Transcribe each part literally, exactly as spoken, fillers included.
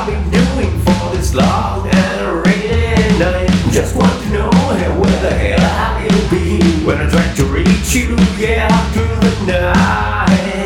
been doing for this long and rainy night? Just want to know, hey, where the hell have you been? When I tried to reach you, yeah, through the night.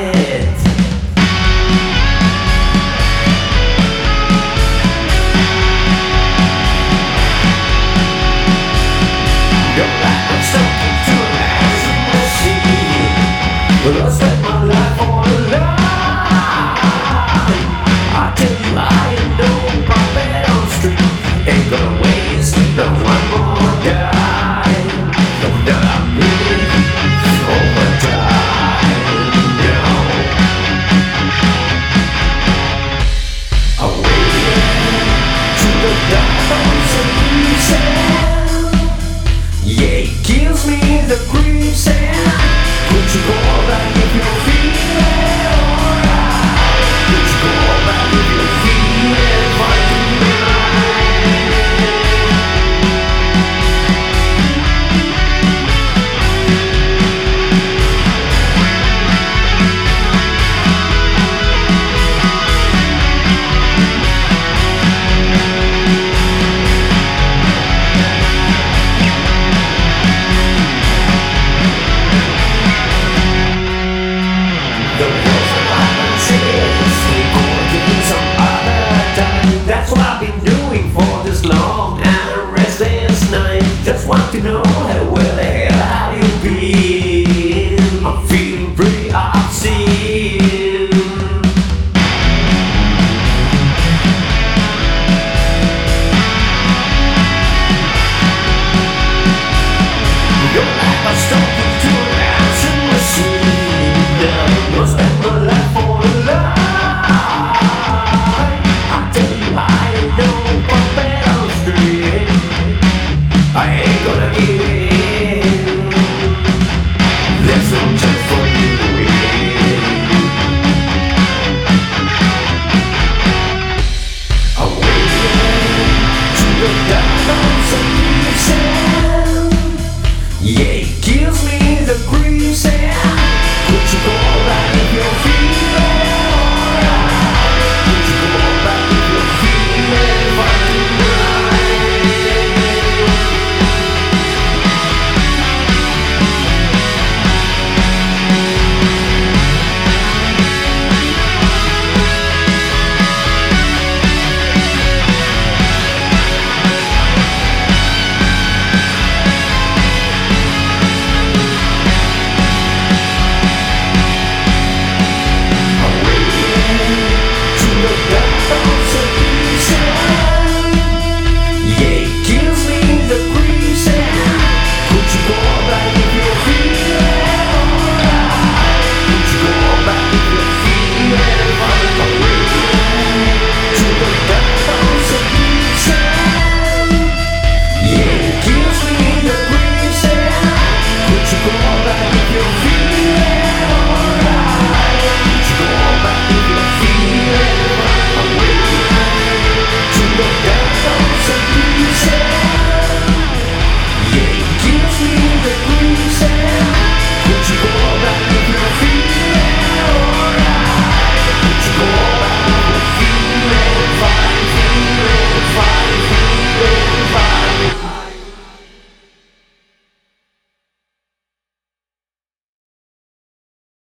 Don't like I'm stuck into an answering machine. Well, I spent my life on a lie. I tell you, I ain't no prophet on the street. Ain't gonna waste no one more dime. Don't doubt me over time. No, I waited to the dawn of season. Yeah, it gives me the grief.